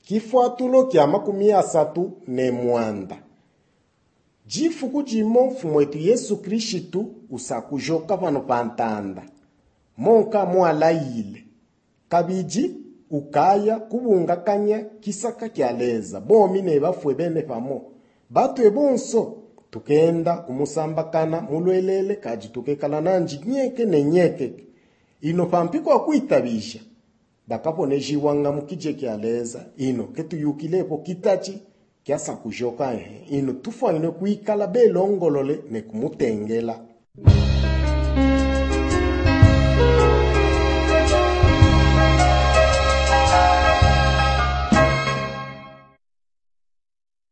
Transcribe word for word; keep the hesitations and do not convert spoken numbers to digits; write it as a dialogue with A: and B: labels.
A: Kifuatulo kya makumi asatu ne mwanda. Jifuku jimo mfumwetu Yesu Krishitu usakujoka vano pantanda. Monka mwalaile. Kabiji ukaya kubungakanya kisaka kyaleza. Bomi ne bafwe bene pamo. Batu ebonso tukenda kumusambakana mulwelele kaji tukekala nanji nyeke ne nyeke. Ino pampiko akuitabisha. Bakapone wanga mukije kyaleza. Ino ketu yukilepo kitachi kiasa kujoka ehe. Ino tufa ino kuikala belongolole ne kumutengela.